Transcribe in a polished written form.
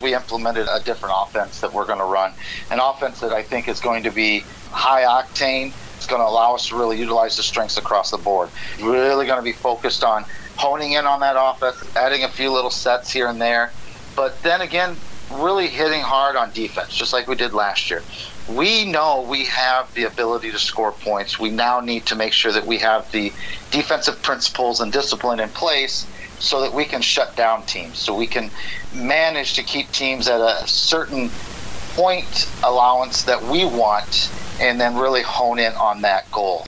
we implemented a different offense that we're going to run, an offense that I think is going to be high octane. It's going to allow us to really utilize the strengths across the board. Really going to be focused on honing in on that offense, adding a few little sets here and there, but then again, really hitting hard on defense, just like we did last year. We know we have the ability to score points. We now need to make sure that we have the defensive principles and discipline in place so that we can shut down teams, so we can manage to keep teams at a certain point allowance that we want, and then really hone in on that goal.